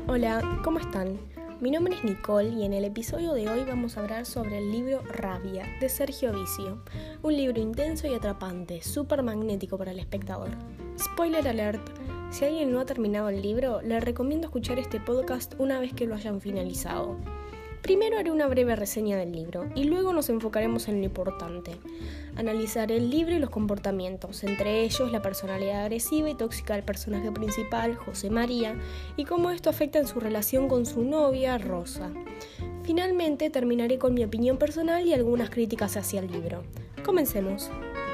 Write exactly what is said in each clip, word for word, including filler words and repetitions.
Hola, ¿cómo están? Mi nombre es Nicole y en el episodio de hoy vamos a hablar sobre el libro Rabia, de Sergio Vicio. Un libro intenso y atrapante, súper magnético para el espectador. Spoiler alert, si alguien no ha terminado el libro, le recomiendo escuchar este podcast una vez que lo hayan finalizado. Primero haré una breve reseña del libro y luego nos enfocaremos en lo importante. Analizaré el libro y los comportamientos, entre ellos la personalidad agresiva y tóxica del personaje principal, José María, y cómo esto afecta en su relación con su novia, Rosa. Finalmente terminaré con mi opinión personal y algunas críticas hacia el libro. Comencemos.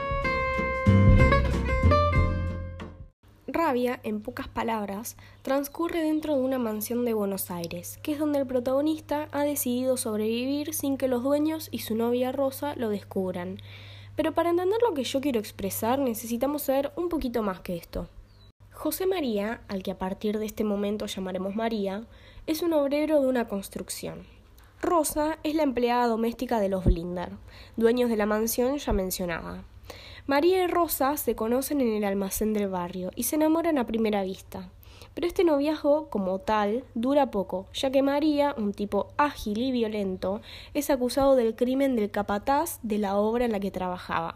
Rabia, en pocas palabras, transcurre dentro de una mansión de Buenos Aires, que es donde el protagonista ha decidido sobrevivir sin que los dueños y su novia Rosa lo descubran. Pero para entender lo que yo quiero expresar necesitamos saber un poquito más que esto. José María, al que a partir de este momento llamaremos María, es un obrero de una construcción. Rosa es la empleada doméstica de los Blinder, dueños de la mansión ya mencionada. María y Rosa se conocen en el almacén del barrio y se enamoran a primera vista. Pero este noviazgo, como tal, dura poco, ya que María, un tipo ágil y violento, es acusado del crimen del capataz de la obra en la que trabajaba.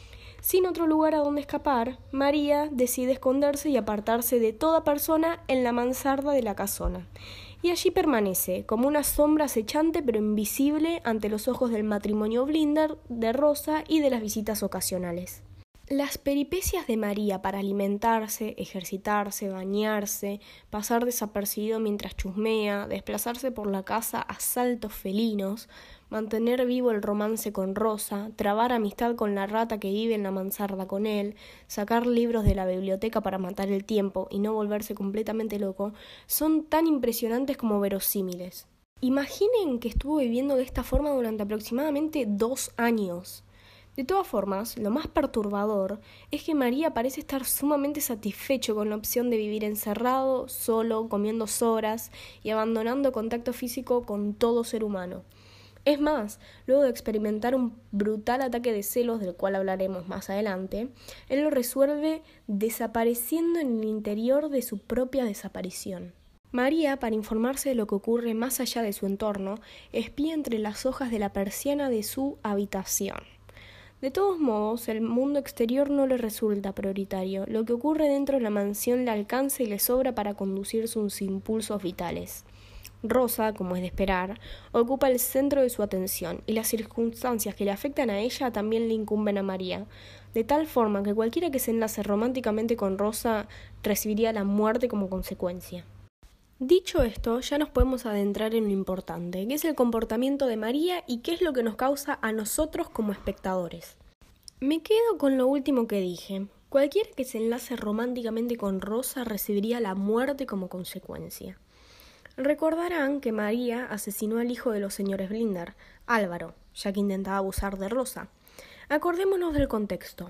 Sin otro lugar a donde escapar, María decide esconderse y apartarse de toda persona en la mansarda de la casona. Y allí permanece, como una sombra acechante pero invisible ante los ojos del matrimonio Blinder, de Rosa y de las visitas ocasionales. Las peripecias de María para alimentarse, ejercitarse, bañarse, pasar desapercibido mientras chusmea, desplazarse por la casa a saltos felinos, mantener vivo el romance con Rosa, trabar amistad con la rata que vive en la mansarda con él, sacar libros de la biblioteca para matar el tiempo y no volverse completamente loco, son tan impresionantes como verosímiles. Imaginen que estuvo viviendo de esta forma durante aproximadamente dos años. De todas formas, lo más perturbador es que María parece estar sumamente satisfecho con la opción de vivir encerrado, solo, comiendo sobras y abandonando contacto físico con todo ser humano. Es más, luego de experimentar un brutal ataque de celos del cual hablaremos más adelante, él lo resuelve desapareciendo en el interior de su propia desaparición. María, para informarse de lo que ocurre más allá de su entorno, espía entre las hojas de la persiana de su habitación. De todos modos, el mundo exterior no le resulta prioritario. Lo que ocurre dentro de la mansión le alcanza y le sobra para conducir sus impulsos vitales. Rosa, como es de esperar, ocupa el centro de su atención y las circunstancias que le afectan a ella también le incumben a María, de tal forma que cualquiera que se enlace románticamente con Rosa recibiría la muerte como consecuencia. Dicho esto, ya nos podemos adentrar en lo importante, que es el comportamiento de María y qué es lo que nos causa a nosotros como espectadores. Me quedo con lo último que dije. Cualquiera que se enlace románticamente con Rosa recibiría la muerte como consecuencia. Recordarán que María asesinó al hijo de los señores Blinder, Álvaro, ya que intentaba abusar de Rosa. Acordémonos del contexto.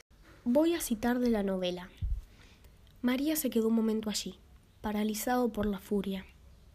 Voy a citar de la novela. María se quedó un momento allí, paralizado por la furia.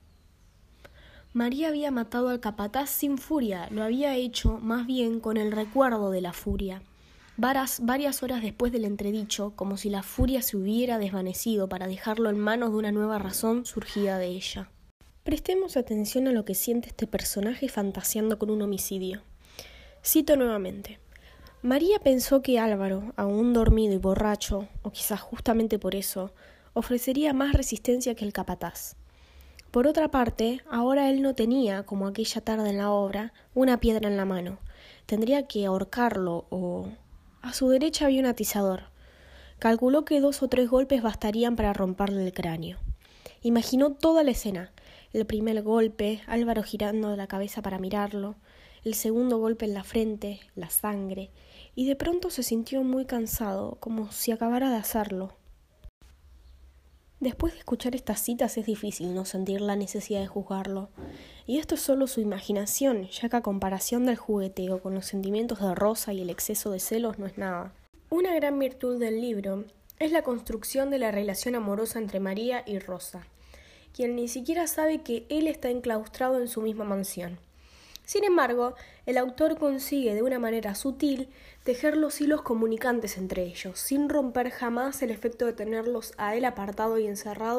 María había matado al capataz sin furia, lo había hecho más bien con el recuerdo de la furia. Varias, varias horas después del entredicho, como si la furia se hubiera desvanecido para dejarlo en manos de una nueva razón surgida de ella. Prestemos atención a lo que siente este personaje fantaseando con un homicidio. Cito nuevamente. María pensó que Álvaro, aún dormido y borracho, o quizás justamente por eso, ofrecería más resistencia que el capataz. Por otra parte, ahora él no tenía, como aquella tarde en la obra, una piedra en la mano. Tendría que ahorcarlo o... A su derecha había un atizador. Calculó que dos o tres golpes bastarían para romperle el cráneo. Imaginó toda la escena. El primer golpe, Álvaro girando la cabeza para mirarlo, el segundo golpe en la frente, la sangre, y de pronto se sintió muy cansado, como si acabara de hacerlo. Después de escuchar estas citas es difícil no sentir la necesidad de juzgarlo, y esto es solo su imaginación, ya que a comparación del jugueteo con los sentimientos de Rosa y el exceso de celos no es nada. Una gran virtud del libro es la construcción de la relación amorosa entre María y Rosa, quien ni siquiera sabe que él está enclaustrado en su misma mansión. Sin embargo, el autor consigue de una manera sutil tejer los hilos comunicantes entre ellos, sin romper jamás el efecto de tenerlos a él apartado y encerrado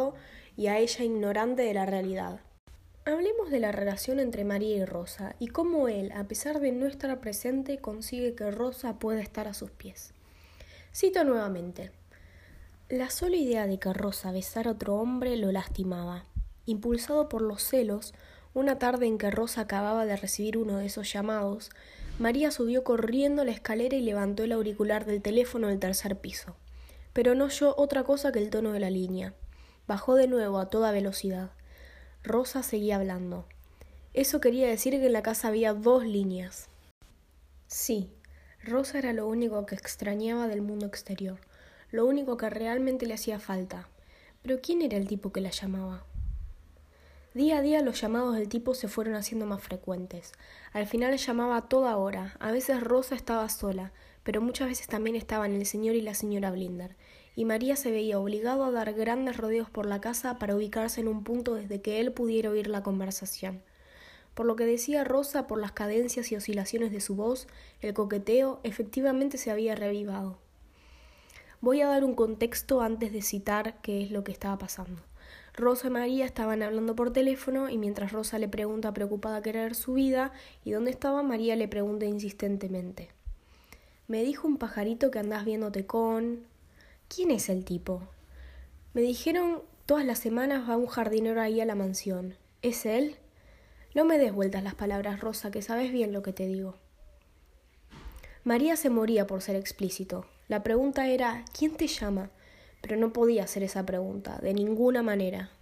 y a ella ignorante de la realidad. Hablemos de la relación entre María y Rosa y cómo él, a pesar de no estar presente, consigue que Rosa pueda estar a sus pies. Cito nuevamente. La sola idea de que Rosa besara a otro hombre lo lastimaba. Impulsado por los celos, una tarde en que Rosa acababa de recibir uno de esos llamados, María subió corriendo la escalera y levantó el auricular del teléfono del tercer piso. Pero no oyó otra cosa que el tono de la línea. Bajó de nuevo a toda velocidad. Rosa seguía hablando. Eso quería decir que en la casa había dos líneas. Sí, Rosa era lo único que extrañaba del mundo exterior, lo único que realmente le hacía falta. Pero ¿quién era el tipo que la llamaba? Día a día los llamados del tipo se fueron haciendo más frecuentes. Al final llamaba a toda hora. A veces Rosa estaba sola, pero muchas veces también estaban el señor y la señora Blinder, y María se veía obligado a dar grandes rodeos por la casa para ubicarse en un punto desde que él pudiera oír la conversación. Por lo que decía Rosa, por las cadencias y oscilaciones de su voz, el coqueteo efectivamente se había reavivado. Voy a dar un contexto antes de citar qué es lo que estaba pasando. Rosa y María estaban hablando por teléfono y mientras Rosa le pregunta preocupada qué era su vida y dónde estaba, María le pregunta insistentemente. Me dijo un pajarito que andás viéndote con... ¿Quién es el tipo? Me dijeron todas las semanas va un jardinero ahí a la mansión. ¿Es él? No me des vueltas las palabras, Rosa, que sabes bien lo que te digo. María se moría por ser explícito. La pregunta era ¿quién te llama? Pero no podía hacer esa pregunta, de ninguna manera.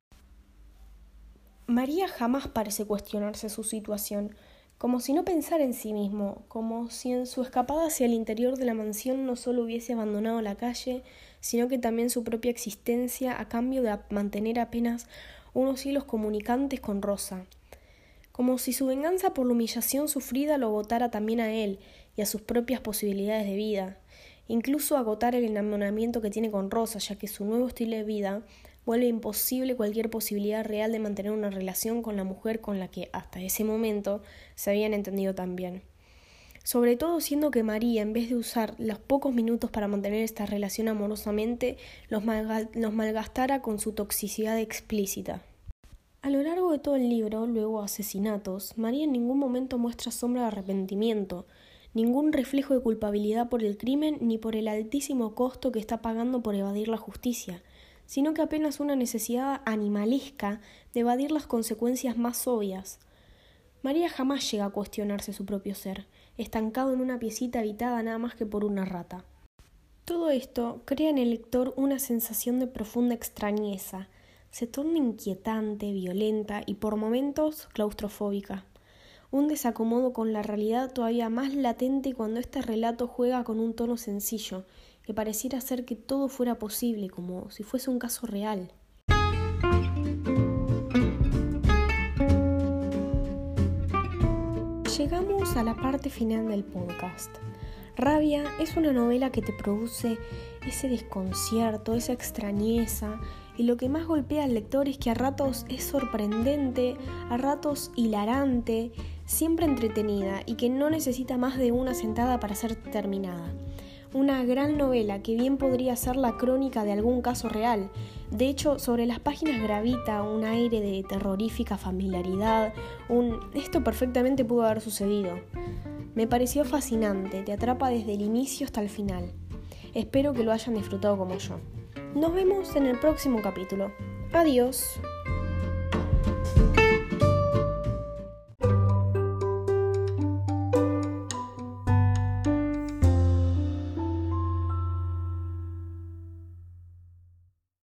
María jamás parece cuestionarse su situación, como si no pensara en sí mismo, como si en su escapada hacia el interior de la mansión no solo hubiese abandonado la calle, sino que también su propia existencia a cambio de mantener apenas unos hilos comunicantes con Rosa. Como si su venganza por la humillación sufrida lo agotara también a él y a sus propias posibilidades de vida. Incluso agotar el enamoramiento que tiene con Rosa, ya que su nuevo estilo de vida vuelve imposible cualquier posibilidad real de mantener una relación con la mujer con la que hasta ese momento se habían entendido tan bien. Sobre todo siendo que María, en vez de usar los pocos minutos para mantener esta relación amorosamente, los, malga- los malgastara con su toxicidad explícita. A lo largo de todo el libro, luego asesinatos, María en ningún momento muestra sombra de arrepentimiento, ningún reflejo de culpabilidad por el crimen ni por el altísimo costo que está pagando por evadir la justicia, sino que apenas una necesidad animalesca de evadir las consecuencias más obvias. María jamás llega a cuestionarse su propio ser, estancado en una piecita habitada nada más que por una rata. Todo esto crea en el lector una sensación de profunda extrañeza, se torna inquietante, violenta y por momentos claustrofóbica. Un desacomodo con la realidad todavía más latente cuando este relato juega con un tono sencillo, que pareciera hacer que todo fuera posible, como si fuese un caso real. Llegamos a la parte final del podcast. Rabia es una novela que te produce ese desconcierto, esa extrañeza, y lo que más golpea al lector es que a ratos es sorprendente, a ratos hilarante, siempre entretenida y que no necesita más de una sentada para ser terminada. Una gran novela que bien podría ser la crónica de algún caso real. De hecho, sobre las páginas gravita un aire de terrorífica familiaridad, un esto perfectamente pudo haber sucedido. Me pareció fascinante, te atrapa desde el inicio hasta el final. Espero que lo hayan disfrutado como yo. Nos vemos en el próximo capítulo. Adiós.